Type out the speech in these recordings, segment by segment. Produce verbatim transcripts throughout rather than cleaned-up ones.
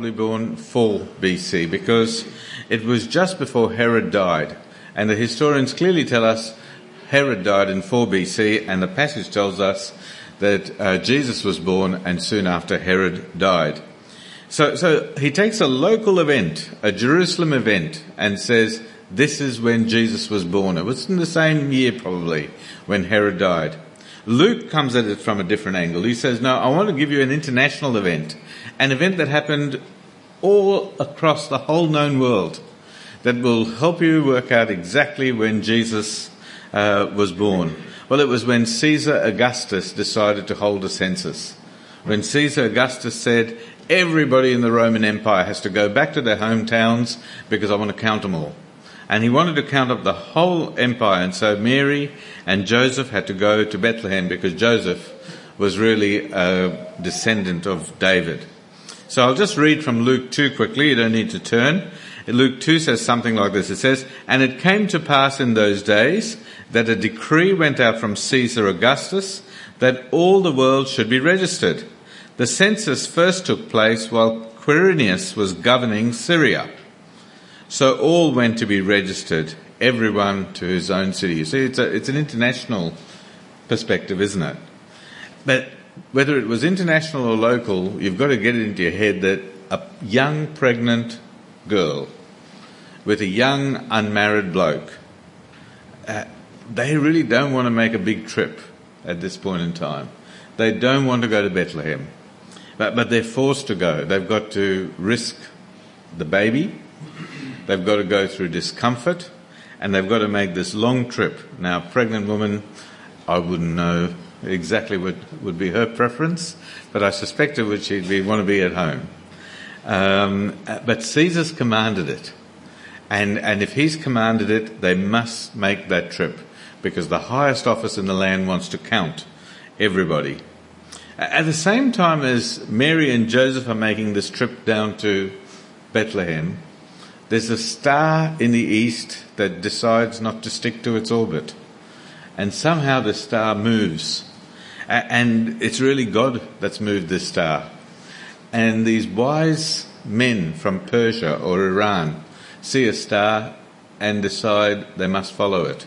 probably born four B C because it was just before Herod died. And the historians clearly tell us Herod died in four B C, and the passage tells us that uh, Jesus was born and soon after Herod died. So, so he takes a local event, a Jerusalem event, and says this is when Jesus was born. It was in the same year probably when Herod died. Luke comes at it from a different angle. He says, no, I want to give you an international event, an event that happened all across the whole known world that will help you work out exactly when Jesus uh, was born. Well, it was when Caesar Augustus decided to hold a census. When Caesar Augustus said, everybody in the Roman Empire has to go back to their hometowns because I want to count them all. And he wanted to count up the whole empire, and so Mary and Joseph had to go to Bethlehem because Joseph was really a descendant of David. So I'll just read from Luke two quickly, you don't need to turn. Luke two says something like this. It says, and it came to pass in those days that a decree went out from Caesar Augustus that all the world should be registered. The census first took place while Quirinius was governing Syria. So all went to be registered, everyone to his own city. You see, it's, a, it's an international perspective, isn't it? But whether it was international or local, you've got to get it into your head that a young pregnant girl with a young unmarried bloke, uh, they really don't want to make a big trip at this point in time. They don't want to go to Bethlehem, but, but they're forced to go. They've got to risk the baby. They've got to go through discomfort, and they've got to make this long trip. Now, a pregnant woman, I wouldn't know exactly what would be her preference, but I suspect it would she'd be, want to be at home. Um, but Caesar's commanded it, and and if he's commanded it, they must make that trip because the highest office in the land wants to count everybody. At the same time as Mary and Joseph are making this trip down to Bethlehem, there's a star in the east that decides not to stick to its orbit. And somehow the star moves. And it's really God that's moved this star. And these wise men from Persia or Iran see a star and decide they must follow it.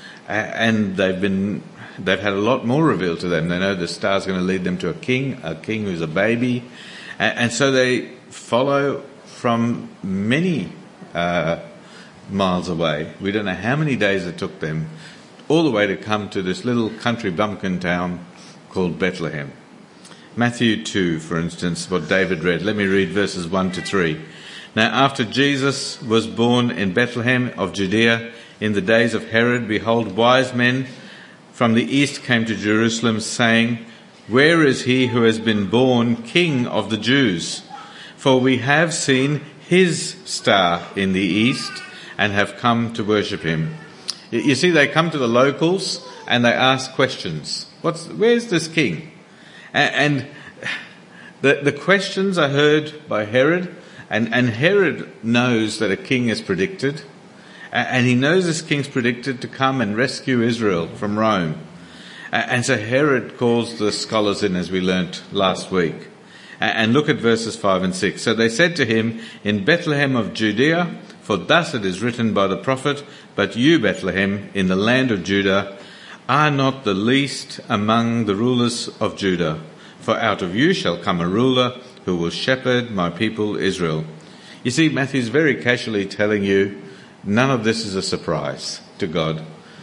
And they've been, they've had a lot more revealed to them. They know the star's going to lead them to a king, a king who's a baby. And so they follow from many Uh, miles away. We don't know how many days it took them all the way to come to this little country bumpkin town called Bethlehem. Matthew two, for instance, what David read. Let me read verses one to three. Now after Jesus was born in Bethlehem of Judea in the days of Herod, behold, wise men from the east came to Jerusalem saying, where is he who has been born King of the Jews? For we have seen his star in the east and have come to worship him. You see, they come to the locals and they ask questions. What's, where's this king? And the, the questions are heard by Herod, and, and Herod knows that a king is predicted, and he knows this king's predicted to come and rescue Israel from Rome. And so Herod calls the scholars in, as we learnt last week. And look at verses five and six. So they said to him, in Bethlehem of Judea, for thus it is written by the prophet, but you, Bethlehem, in the land of Judah, are not the least among the rulers of Judah, for out of you shall come a ruler who will shepherd my people Israel. You see, Matthew's very casually telling you, none of this is a surprise to God.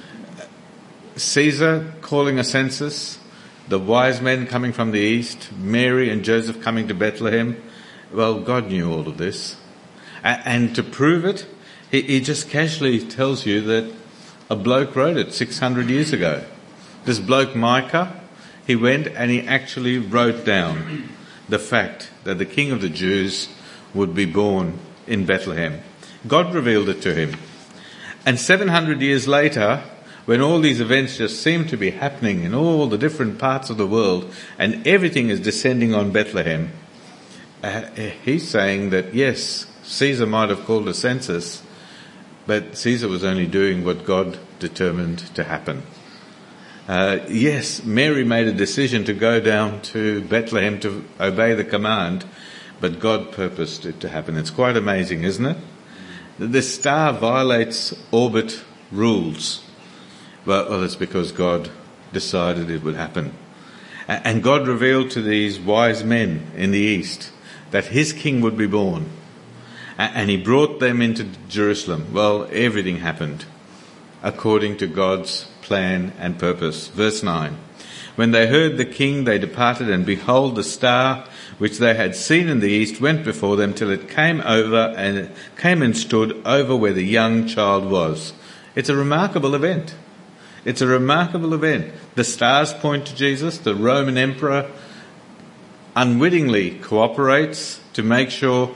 Caesar calling a census, the wise men coming from the east, Mary and Joseph coming to Bethlehem. Well, God knew all of this. And to prove it, he just casually tells you that a bloke wrote it six hundred years ago. This bloke Micah, he went and he actually wrote down the fact that the King of the Jews would be born in Bethlehem. God revealed it to him. And seven hundred years later, when all these events just seem to be happening in all the different parts of the world and everything is descending on Bethlehem, uh, he's saying that yes, Caesar might have called a census, but Caesar was only doing what God determined to happen. Uh, yes, Mary made a decision to go down to Bethlehem to obey the command, but God purposed it to happen. It's quite amazing, isn't it? The star violates orbit rules. Well, well, it's because God decided it would happen. And God revealed to these wise men in the east that his king would be born. And he brought them into Jerusalem. Well, everything happened according to God's plan and purpose. Verse nine. When they heard the king, they departed, and behold, the star which they had seen in the east went before them till it came over and came and stood over where the young child was. It's a remarkable event. It's a remarkable event. The stars point to Jesus. The Roman emperor unwittingly cooperates to make sure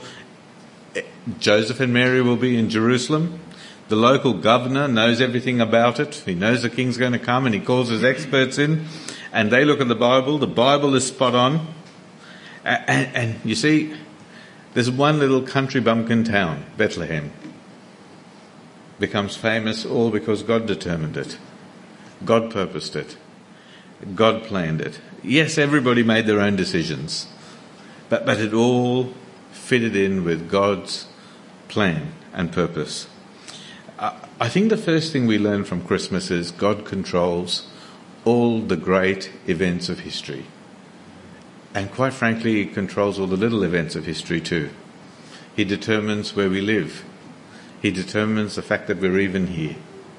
Joseph and Mary will be in Jerusalem. The local governor knows everything about it. He knows the king's going to come, and he calls his experts in, and they look at the Bible. The Bible is spot on. And, and you see, there's one little country bumpkin town, Bethlehem, becomes famous all because God determined it. God purposed it. God planned it. Yes, everybody made their own decisions, but, but it all fitted in with God's plan and purpose. I think the first thing we learn from Christmas is God controls all the great events of history. And quite frankly, He controls all the little events of history too. He determines where we live. He determines the fact that we're even here.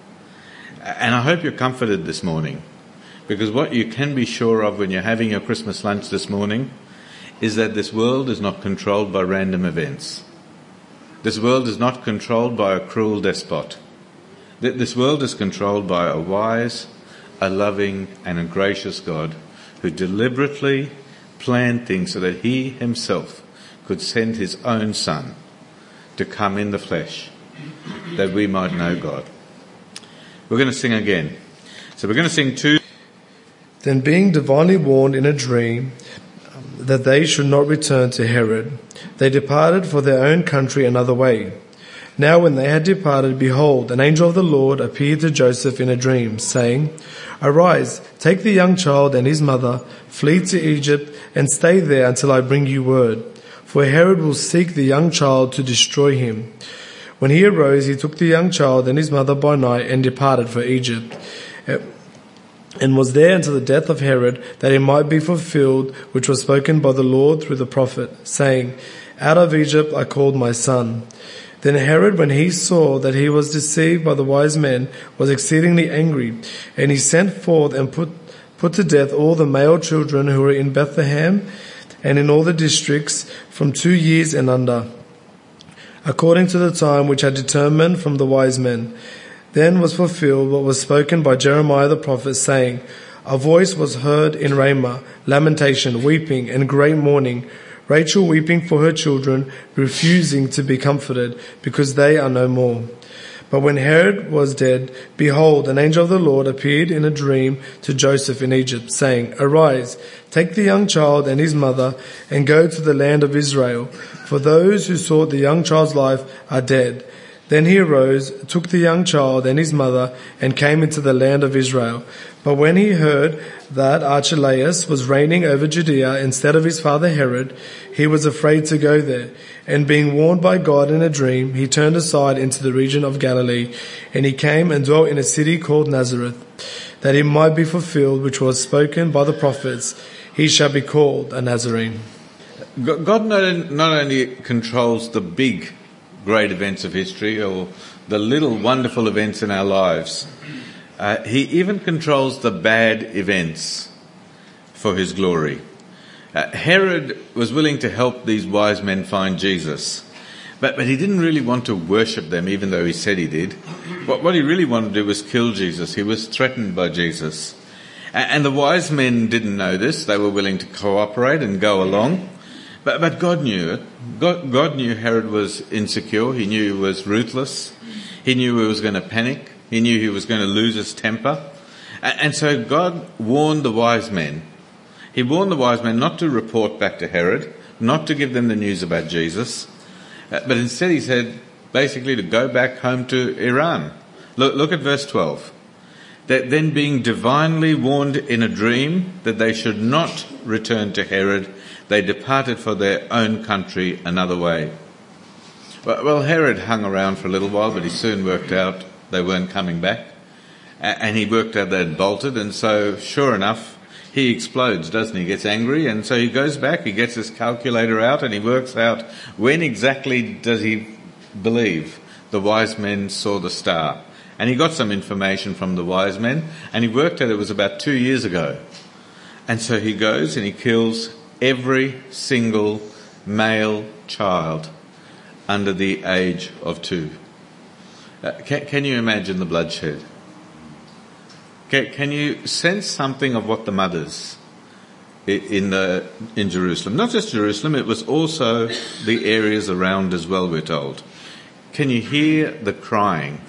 And I hope you're comforted this morning, because what you can be sure of when you're having your Christmas lunch this morning is that this world is not controlled by random events. This world is not controlled by a cruel despot. This world is controlled by a wise, a loving and a gracious God who deliberately planned things so that He Himself could send His own Son to come in the flesh that we might know God. We're going to sing again. So we're going to sing two. Then being divinely warned in a dream that they should not return to Herod, they departed for their own country another way. Now when they had departed, behold, an angel of the Lord appeared to Joseph in a dream, saying, Arise, take the young child and his mother, flee to Egypt, and stay there until I bring you word. For Herod will seek the young child to destroy him. When he arose, he took the young child and his mother by night and departed for Egypt, and was there until the death of Herod, that it might be fulfilled which was spoken by the Lord through the prophet, saying, Out of Egypt I called my son. Then Herod, when he saw that he was deceived by the wise men, was exceedingly angry, and he sent forth and put, put to death all the male children who were in Bethlehem and in all the districts from two years and under, according to the time which had determined from the wise men. Then was fulfilled what was spoken by Jeremiah the prophet, saying, A voice was heard in Ramah, lamentation, weeping, and great mourning, Rachel weeping for her children, refusing to be comforted, because they are no more. But when Herod was dead, behold, an angel of the Lord appeared in a dream to Joseph in Egypt, saying, Arise, take the young child and his mother, and go to the land of Israel, for those who sought the young child's life are dead. Then he arose, took the young child and his mother, and came into the land of Israel. But when he heard that Archelaus was reigning over Judea instead of his father Herod, he was afraid to go there. And being warned by God in a dream, he turned aside into the region of Galilee, and he came and dwelt in a city called Nazareth, that it might be fulfilled which was spoken by the prophets, He shall be called a Nazarene. God not only controls the big great events of history or the little wonderful events in our lives, uh, He even controls the bad events for His glory. Uh, Herod was willing to help these wise men find Jesus, but, but he didn't really want to worship them, even though he said he did. What, what he really wanted to do was kill Jesus. He was threatened by Jesus. And, and the wise men didn't know this. They were willing to cooperate and go along. But, but God knew it. God, God knew Herod was insecure. He knew he was ruthless. He knew he was going to panic. He knew he was going to lose his temper. And, and so God warned the wise men. He warned the wise men not to report back to Herod, not to give them the news about Jesus, uh, but instead he said basically to go back home to Iran. Look, look at verse twelve. That then being divinely warned in a dream that they should not return to Herod, they departed for their own country another way. Well, Herod hung around for a little while, but he soon worked out they weren't coming back. And he worked out they'd bolted, and so, sure enough, he explodes, doesn't he? He gets angry, and so he goes back, he gets his calculator out, and he works out when exactly does he believe the wise men saw the star. And he got some information from the wise men, and he worked out it was about two years ago. And so he goes and he kills every single male child under the age of two. Uh, can, can you imagine the bloodshed? Can, can you sense something of what the mothers in the in Jerusalem, not just Jerusalem, it was also the areas around as well, we're told. Can you hear the crying?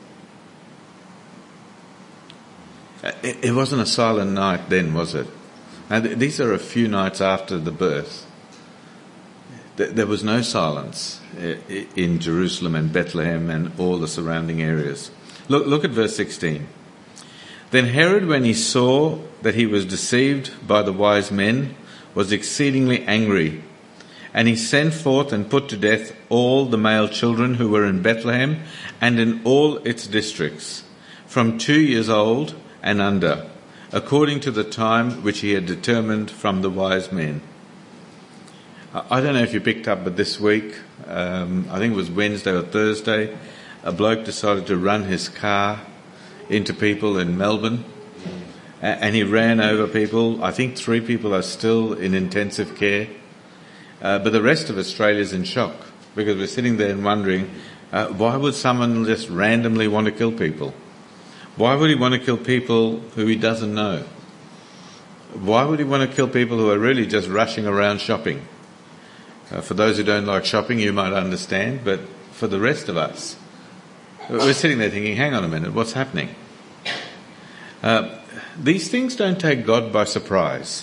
It, it wasn't a silent night then, was it? And th- these are a few nights after the birth. Th- there was no silence in Jerusalem and Bethlehem and all the surrounding areas. Look, look at verse sixteen. Then Herod, when he saw that he was deceived by the wise men, was exceedingly angry, and he sent forth and put to death all the male children who were in Bethlehem and in all its districts, from two years old and under, according to the time which he had determined from the wise men. I don't know if you picked up, but this week, um, I think it was Wednesday or Thursday, a bloke decided to run his car into people in Melbourne, and he ran over people. I think three people are still in intensive care, uh, but the rest of Australia's in shock, because we're sitting there and wondering, uh, why would someone just randomly want to kill people? Why would he want to kill people who he doesn't know? Why would he want to kill people who are really just rushing around shopping? Uh, for those who don't like shopping, you might understand, but for the rest of us, we're sitting there thinking, hang on a minute, what's happening? Uh, these things don't take God by surprise.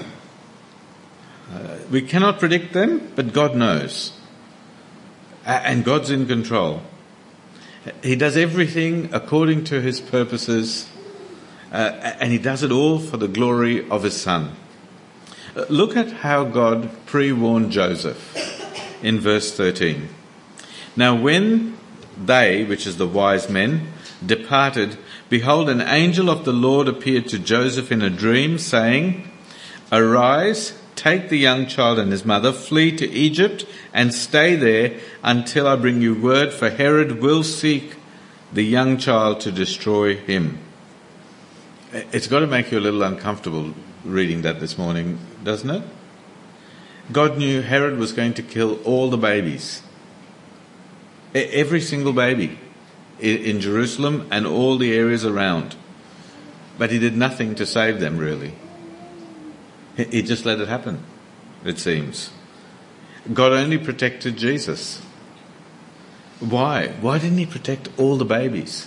Uh, we cannot predict them, but God knows. And God's in control. He does everything according to his purposes, uh, and he does it all for the glory of his Son. Uh, look at how God pre-warned Joseph in verse thirteen. Now when they, which is the wise men, departed, behold, an angel of the Lord appeared to Joseph in a dream, saying, Arise, take the young child and his mother, flee to Egypt, and stay there until I bring you word, for Herod will seek the young child to destroy him. It's got to make you a little uncomfortable reading that this morning, doesn't it? God knew Herod was going to kill all the babies. Every single baby in Jerusalem and all the areas around. But he did nothing to save them, really. He just let it happen, it seems. God only protected Jesus. Why? Why didn't he protect all the babies?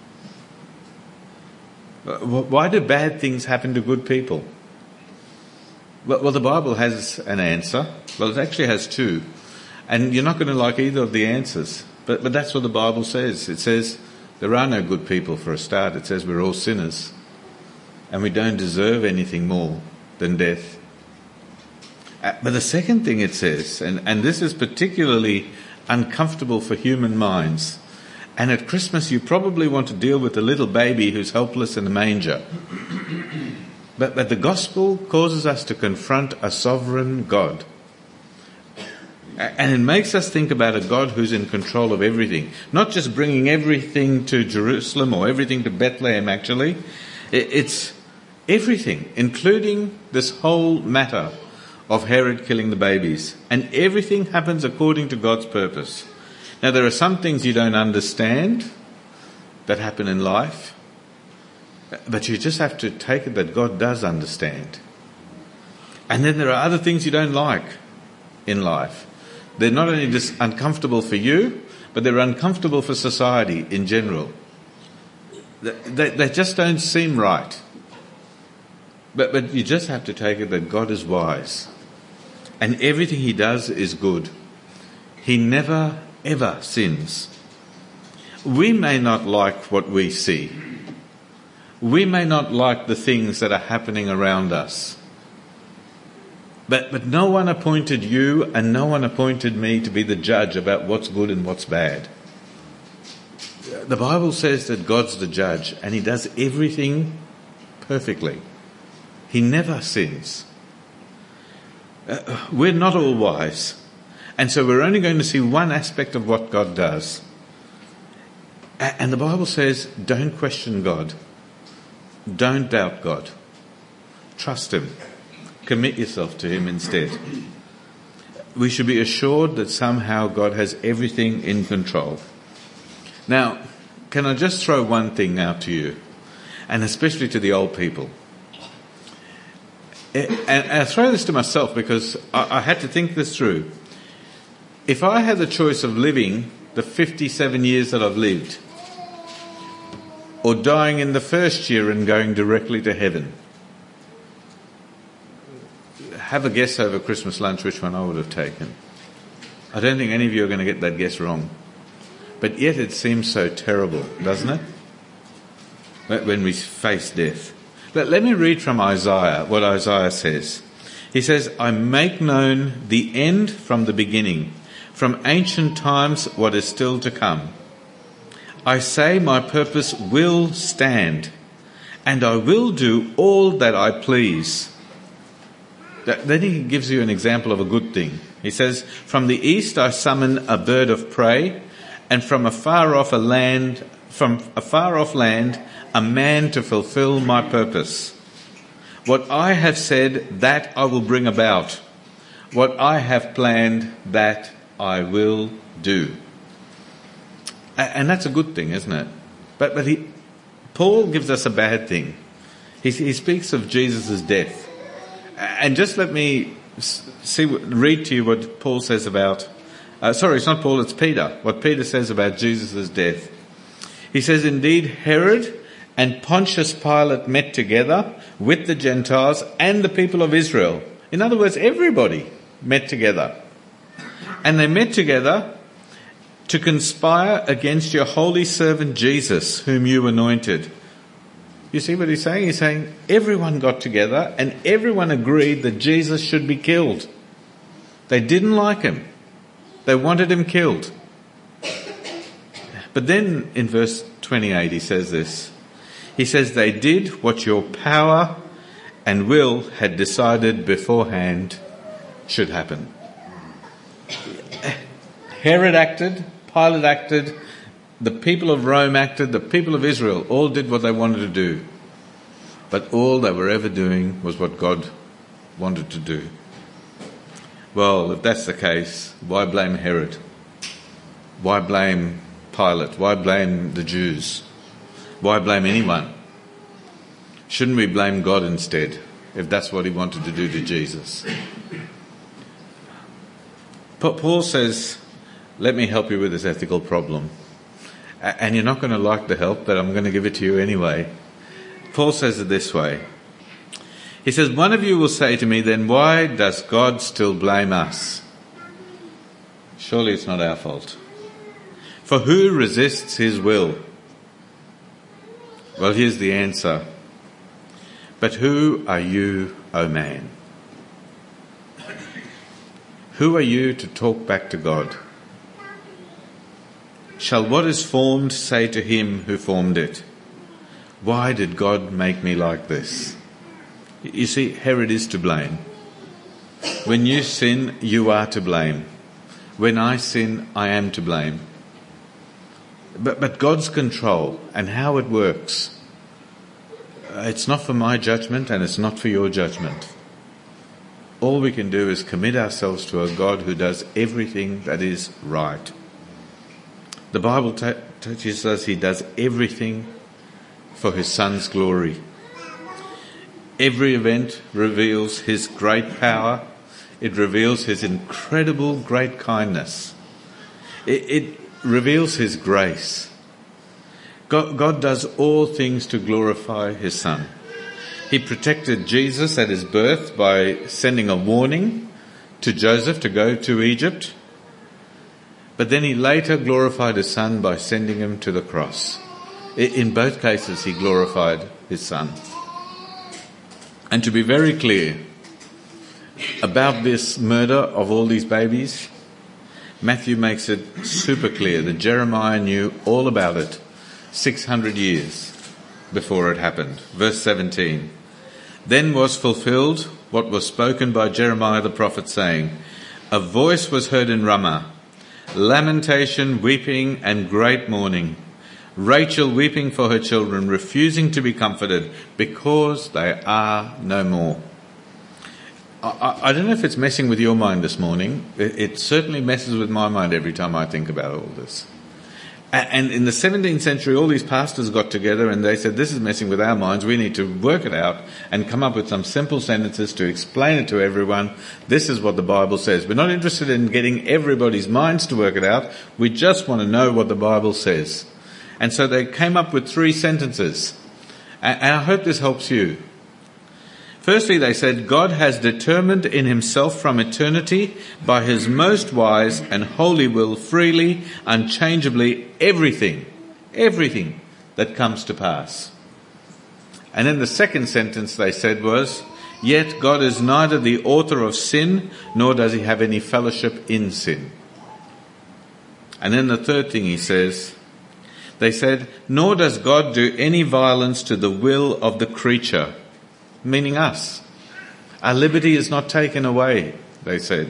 Why do bad things happen to good people? Well, the Bible has an answer. Well, it actually has two. And you're not going to like either of the answers. But, but that's what the Bible says. It says there are no good people for a start. It says we're all sinners. And we don't deserve anything more than death. Uh, but the second thing it says, and, and this is particularly uncomfortable for human minds, and at Christmas you probably want to deal with the little baby who's helpless in a manger. But, but the gospel causes us to confront a sovereign God. And it makes us think about a God who's in control of everything. Not just bringing everything to Jerusalem or everything to Bethlehem, actually. It's everything, including this whole matter of Herod killing the babies. And everything happens according to God's purpose. Now, there are some things you don't understand that happen in life, but you just have to take it that God does understand. And then there are other things you don't like in life. They're not only just uncomfortable for you, but they're uncomfortable for society in general. They, they just don't seem right. But, but you just have to take it that God is wise. And everything he does is good. He never, ever sins. We may not like what we see. We may not like the things that are happening around us. But, but no one appointed you and no one appointed me to be the judge about what's good and what's bad. The Bible says that God's the judge and he does everything perfectly. He never sins. Uh, we're not all wise. And so we're only going to see one aspect of what God does. And the Bible says, don't question God. Don't doubt God. Trust him. Commit yourself to him instead. We should be assured that somehow God has everything in control. Now, can I just throw one thing out to you, and especially to the old people? And I throw this to myself because I had to think this through. If I had the choice of living the fifty-seven years that I've lived, or dying in the first year and going directly to heaven, have a guess over Christmas lunch which one I would have taken. I don't think any of you are going to get that guess wrong. But yet it seems so terrible, doesn't it? When we face death. Let, let me read from Isaiah what Isaiah says. He says, I make known the end from the beginning, from ancient times what is still to come. I say my purpose will stand, and I will do all that I please. Then he gives you an example of a good thing. He says, from the east I summon a bird of prey, and from a far off a land, from a far off land, a man to fulfill my purpose. What I have said, that I will bring about. What I have planned, that I will do. And that's a good thing, isn't it? But but he, Paul gives us a bad thing. He, he speaks of Jesus' death. And just let me see, read to you what Paul says about, uh, sorry, it's not Paul, it's Peter, what Peter says about Jesus' death. He says, indeed, Herod and Pontius Pilate met together with the Gentiles and the people of Israel. In other words, everybody met together. And they met together to conspire against your holy servant Jesus, whom you anointed. You see what he's saying? He's saying everyone got together and everyone agreed that Jesus should be killed. They didn't like him. They wanted him killed. But then in verse twenty-eight he says this. He says, they did what your power and will had decided beforehand should happen. Herod acted, Pilate acted, the people of Rome acted, the people of Israel all did what they wanted to do. But all they were ever doing was what God wanted to do. Well, if that's the case, why blame Herod? Why blame Pilate? Why blame the Jews? Why blame anyone? Shouldn't we blame God instead, if that's what he wanted to do to Jesus? Paul says, let me help you with this ethical problem. And you're not going to like the help, but I'm going to give it to you anyway. Paul says it this way. He says, one of you will say to me, then why does God still blame us? Surely it's not our fault. For who resists his will? Well, here's the answer. But who are you, O man? Who are you to talk back to God? Shall what is formed say to him who formed it, why did God make me like this? You see, Herod is to blame. When you sin, you are to blame. When I sin, I am to blame. But, but God's control and how it works, it's not for my judgment and it's not for your judgment. All we can do is commit ourselves to a God who does everything that is right. The Bible t- teaches us he does everything for his Son's glory. Every event reveals his great power. It reveals his incredible great kindness. It, it reveals his grace. God, God does all things to glorify his Son. He protected Jesus at his birth by sending a warning to Joseph to go to Egypt. But then he later glorified his Son by sending him to the cross. In both cases, he glorified his Son. And to be very clear, about this murder of all these babies, Matthew makes it super clear that Jeremiah knew all about it six hundred years before it happened. Verse seventeen. Then was fulfilled what was spoken by Jeremiah the prophet, saying, a voice was heard in Ramah, lamentation, weeping, and great mourning. Rachel weeping for her children, refusing to be comforted, because they are no more. I, I don't know if it's messing with your mind this morning. It, it certainly messes with my mind every time I think about all this. And in the seventeenth century, all these pastors got together and they said, this is messing with our minds. We need to work it out and come up with some simple sentences to explain it to everyone. This is what the Bible says. We're not interested in getting everybody's minds to work it out. We just want to know what the Bible says. And so they came up with three sentences. And I hope this helps you. Firstly, they said, God has determined in himself from eternity by his most wise and holy will freely, unchangeably, everything, everything that comes to pass. And then the second sentence they said was, yet God is neither the author of sin, nor does he have any fellowship in sin. And then the third thing he says, they said, nor does God do any violence to the will of the creature, meaning us. Our liberty is not taken away, they said,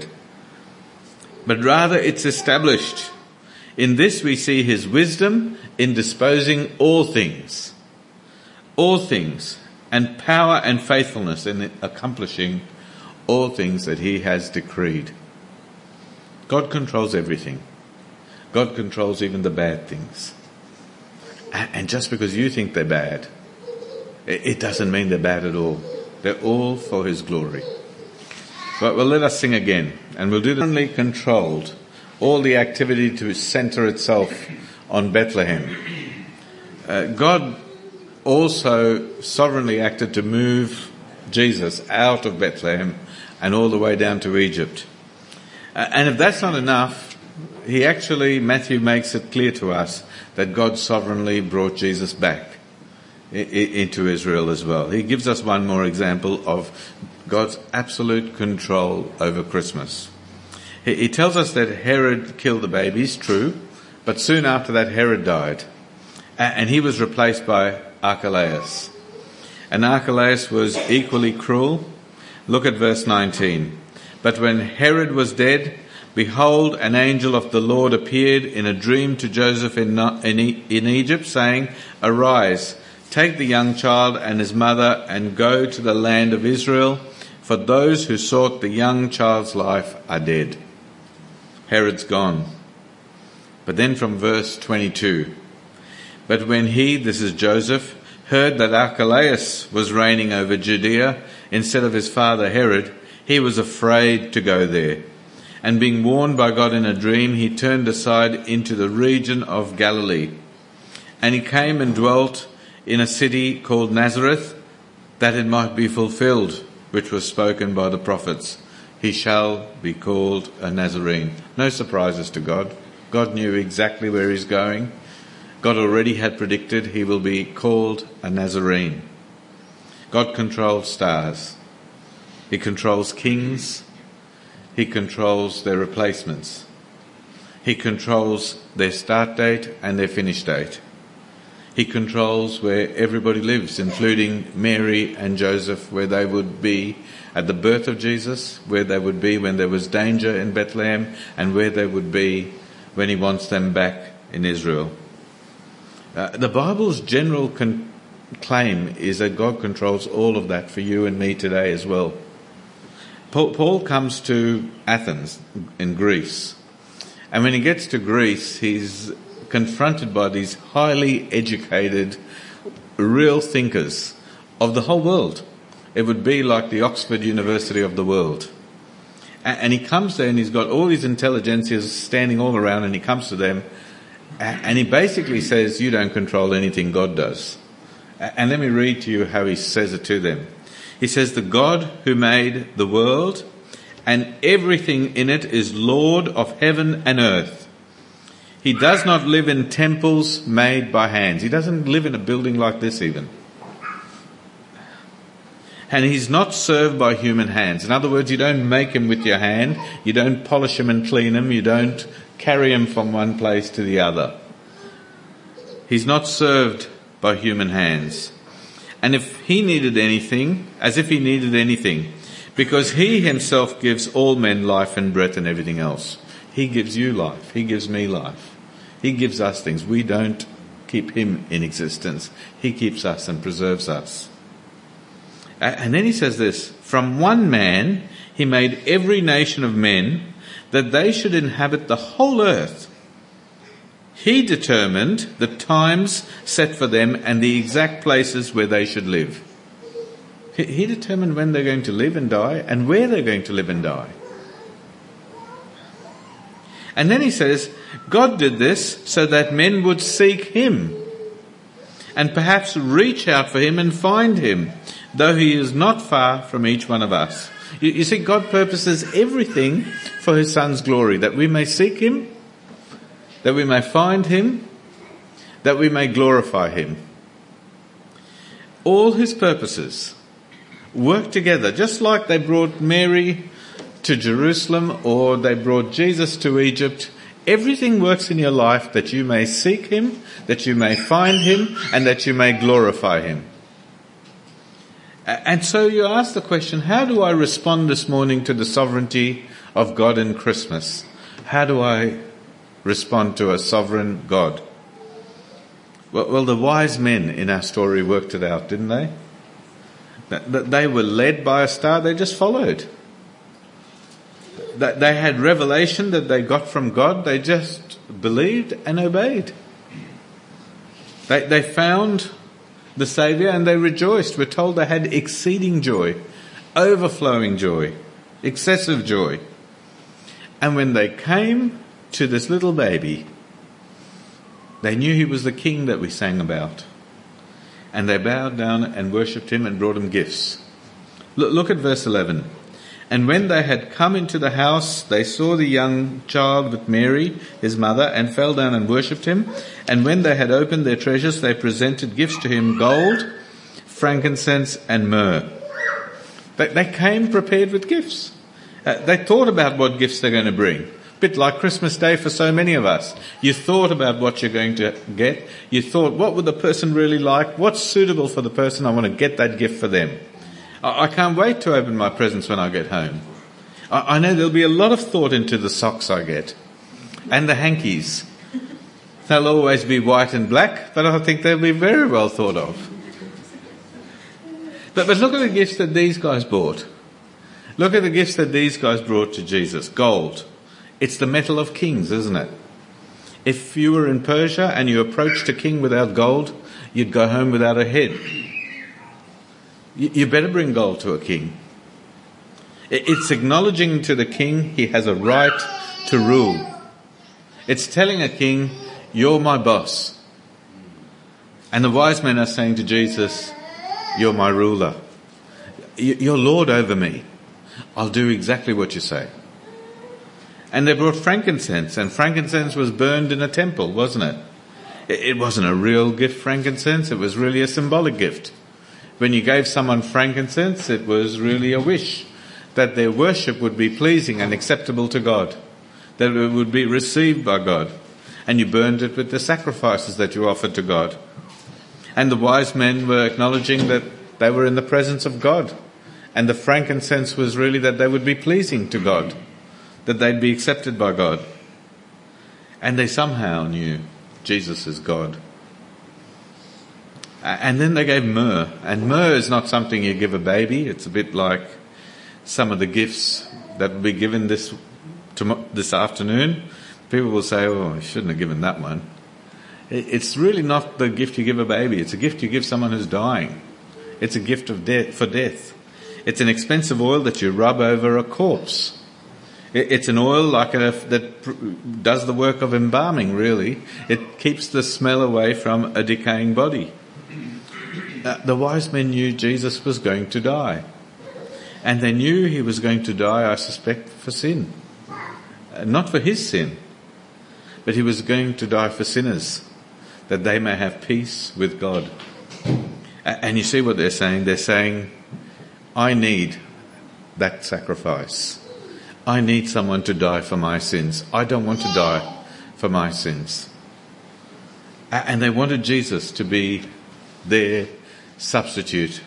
but rather it's established. In this we see his wisdom in disposing all things, all things, and power and faithfulness in accomplishing all things that he has decreed. God controls everything. God controls even the bad things. And just because you think they're bad, it doesn't mean they're bad at all. They're all for his glory. But well, let us sing again. And we'll do the only controlled all the activity to center itself on Bethlehem. Uh, God also sovereignly acted to move Jesus out of Bethlehem and all the way down to Egypt. Uh, and if that's not enough, he actually, Matthew makes it clear to us that God sovereignly brought Jesus back into Israel as well. He gives us one more example of God's absolute control over Christmas. He tells us that Herod killed the babies, true, but soon after that Herod died, and he was replaced by Archelaus. And Archelaus was equally cruel. Look at verse nineteen. But when Herod was dead, behold, an angel of the Lord appeared in a dream to Joseph in, in, in Egypt, saying, arise, take the young child and his mother and go to the land of Israel, for those who sought the young child's life are dead. Herod's gone. But then from verse twenty-two, but when he, this is Joseph, heard that Archelaus was reigning over Judea instead of his father Herod, he was afraid to go there. And being warned by God in a dream, he turned aside into the region of Galilee. And he came and dwelt in a city called Nazareth, that it might be fulfilled, which was spoken by the prophets. He shall be called a Nazarene. No surprises to God. God knew exactly where he's going. God already had predicted he will be called a Nazarene. God controls stars. He controls kings. He controls their replacements. He controls their start date and their finish date. He controls where everybody lives, including Mary and Joseph, where they would be at the birth of Jesus, where they would be when there was danger in Bethlehem, and where they would be when he wants them back in Israel. Uh, the Bible's general con- claim is that God controls all of that for you and me today as well. Paul, Paul comes to Athens in Greece, and when he gets to Greece, he's confronted by these highly educated, real thinkers of the whole world. It would be like the Oxford University of the world. And he comes there and he's got all these intelligentsias standing all around, and he comes to them and he basically says, you don't control anything, God does. And let me read to you how he says it to them. He says, the God who made the world and everything in it is Lord of heaven and earth. He does not live in temples made by hands. He doesn't live in a building like this even. And he's not served by human hands. In other words, you don't make him with your hand. You don't polish him and clean him. You don't carry him from one place to the other. He's not served by human hands. And if he needed anything, as if he needed anything, because he himself gives all men life and breath and everything else. He gives you life. He gives me life. He gives us things. We don't keep him in existence. He keeps us and preserves us. And then he says this, from one man he made every nation of men that they should inhabit the whole earth. He determined the times set for them and the exact places where they should live. He determined when they're going to live and die and where they're going to live and die. And then he says, God did this so that men would seek him and perhaps reach out for him and find him, though he is not far from each one of us. You, you see, God purposes everything for his Son's glory, that we may seek him, that we may find him, that we may glorify him. All his purposes work together, just like they brought Mary to Jerusalem or they brought Jesus to Egypt. Everything works in your life that you may seek him, that you may find him, and that you may glorify him. And so you ask the question, how do I respond this morning to the sovereignty of God in Christmas? How do I respond to a sovereign God? Well, well, the wise men in our story worked it out, didn't they? That they were led by a star, they just followed. That they had revelation that they got from God, they just believed and obeyed. They, they found the Saviour and they rejoiced. We're told they had exceeding joy, overflowing joy, excessive joy. And when they came to this little baby, they knew he was the king that we sang about. And they bowed down and worshipped him and brought him gifts. Look, look at verse eleven. And when they had come into the house, they saw the young child with Mary, his mother, and fell down and worshipped him. And when they had opened their treasures, they presented gifts to him, gold, frankincense, and myrrh. They, they came prepared with gifts. Uh, they thought about what gifts they're going to bring. A bit like Christmas Day for so many of us. You thought about what you're going to get. You thought, what would the person really like? What's suitable for the person? I want to get that gift for them. I can't wait to open my presents when I get home. I know there'll be a lot of thought into the socks I get. And the hankies. They'll always be white and black, but I think they'll be very well thought of. But, but look at the gifts that these guys brought. Look at the gifts that these guys brought to Jesus. Gold. It's the metal of kings, isn't it? If you were in Persia and you approached a king without gold, you'd go home without a head. You better bring gold to a king. It's acknowledging to the king he has a right to rule. It's telling a king, you're my boss. And the wise men are saying to Jesus, you're my ruler. You're Lord over me. I'll do exactly what you say. And they brought frankincense, and frankincense was burned in a temple, wasn't it? It wasn't a real gift, frankincense. It was really a symbolic gift. When you gave someone frankincense, it was really a wish that their worship would be pleasing and acceptable to God, that it would be received by God. And you burned it with the sacrifices that you offered to God. And the wise men were acknowledging that they were in the presence of God. And the frankincense was really that they would be pleasing to God, that they'd be accepted by God. And they somehow knew Jesus is God. And then they gave myrrh. And myrrh is not something you give a baby. It's a bit like some of the gifts that will be given this this afternoon. People will say, oh, I shouldn't have given that one. It's really not the gift you give a baby. It's a gift you give someone who's dying. It's a gift of death for death. It's an expensive oil that you rub over a corpse. It's an oil like a, that does the work of embalming, really. It keeps the smell away from a decaying body. Uh, the wise men knew Jesus was going to die. And they knew he was going to die, I suspect, for sin. Uh, not for his sin, but he was going to die for sinners, that they may have peace with God. Uh, and you see what they're saying? They're saying, I need that sacrifice. I need someone to die for my sins. I don't want to die for my sins. And they wanted Jesus to be their substitute.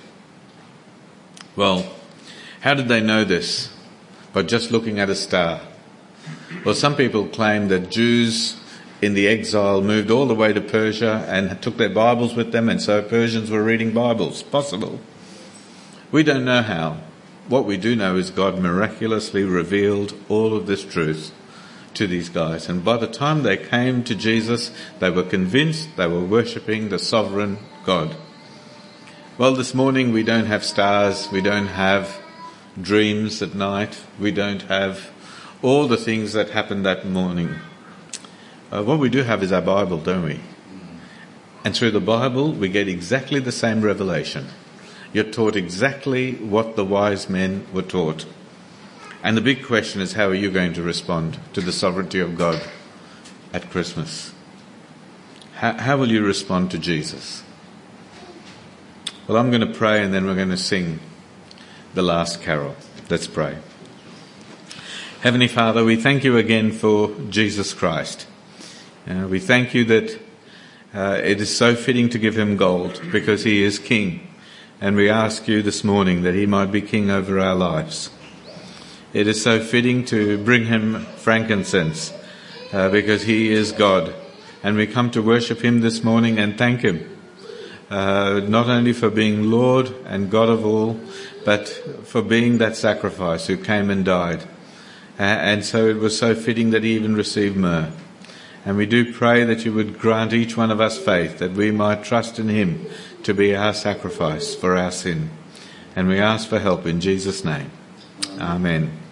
Well, how did they know this? By just looking at a star. Well, some people claim that Jews in the exile moved all the way to Persia and took their Bibles with them, and so Persians were reading Bibles. Possible. We don't know how. What we do know is God miraculously revealed all of this truth to these guys. And by the time they came to Jesus, they were convinced they were worshipping the sovereign God. Well, this morning we don't have stars, we don't have dreams at night, we don't have all the things that happened that morning. Uh, what we do have is our Bible, don't we? And through the Bible we get exactly the same revelation. You're taught exactly what the wise men were taught. And the big question is, how are you going to respond to the sovereignty of God at Christmas? How, how will you respond to Jesus? Well, I'm going to pray and then we're going to sing the last carol. Let's pray. Heavenly Father, we thank you again for Jesus Christ. Uh, we thank you that uh, it is so fitting to give him gold because he is King. And we ask you this morning that he might be King over our lives. It is so fitting to bring him frankincense uh, because he is God. And we come to worship him this morning and thank him. Uh, not only for being Lord and God of all, but for being that sacrifice who came and died. Uh, and so it was so fitting that he even received myrrh. And we do pray that you would grant each one of us faith, that we might trust in him to be our sacrifice for our sin. And we ask for help in Jesus' name. Amen.